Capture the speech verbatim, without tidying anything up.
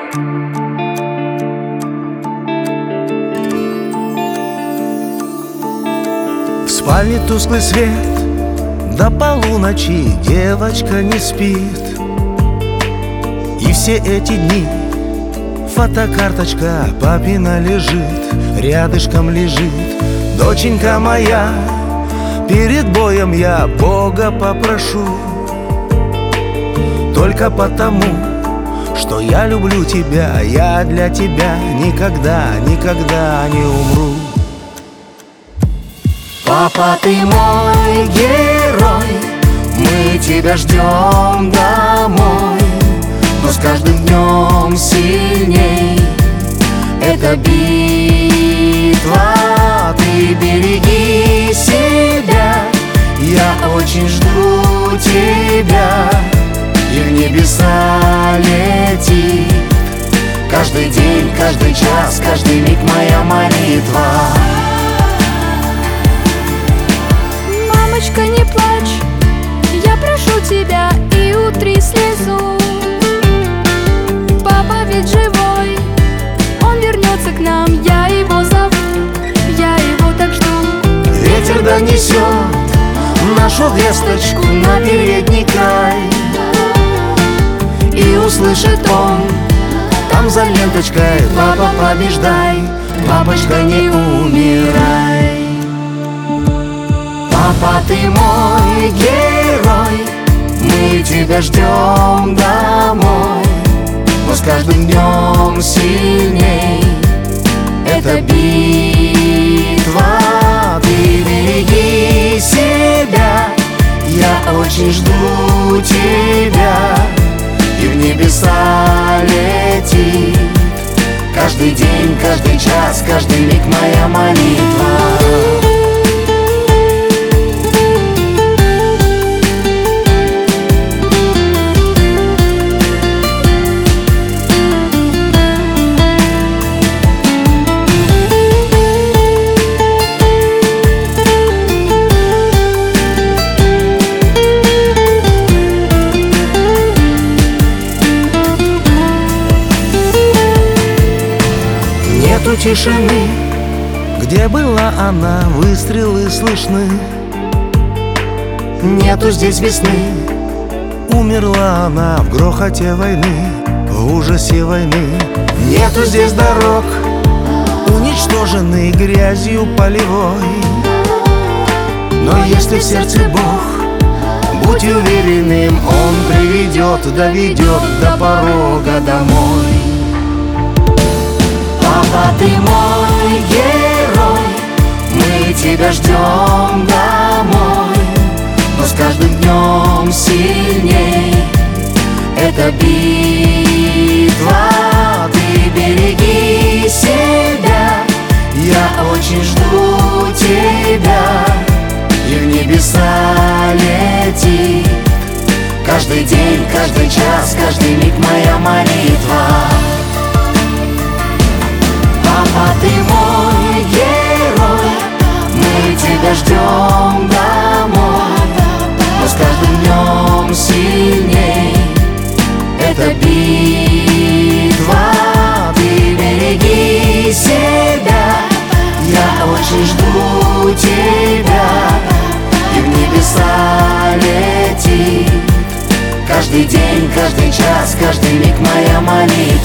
В спальне тусклый свет, до полуночи девочка не спит. И все эти дни фотокарточка папина лежит, рядышком лежит. Доченька моя, перед боем я Бога попрошу, только потому, что я люблю тебя, я для тебя никогда, никогда не умру. Папа, ты мой герой, мы тебя ждем домой, но с каждым днем сильней эта битва. Ты береги себя, я очень жду тебя, и в небеса лети. Каждый день, каждый час, каждый миг моя молитва. Мамочка, не плачь, я прошу тебя, и утри слезу. Папа ведь живой, он вернется к нам, я его зову, я его так жду. Ветер донесет нашу весточку на передний край, и услышит он там за ленточкой: папа, побеждай, папочка, не умирай. Папа, ты мой герой, мы тебя ждем домой, но с каждым днем сильней эта битва. Ты береги себя, я очень жду тебя, и в небеса лети. Каждый день, каждый час, каждый миг моя молитва. Нету тишины, где была она, выстрелы слышны. Нету здесь весны, Умерла она в грохоте войны, в ужасе войны. нету здесь дорог, уничтоженный грязью полевой. но если в сердце Бог, будь уверенным, Он приведет, доведет до порога домой. Папа, ты мой герой, мы тебя ждем домой, но с каждым днем сильней эта битва. Ты береги себя, я очень жду тебя, и в небеса лети. Каждый день, каждый час, каждый миг моя молитва. Папа, ты мой герой, мы тебя ждем домой, но с каждым днем сильней эта битва. Ты береги себя, я очень жду тебя, и в небеса лети. Каждый день, каждый час, каждый миг моя молитва.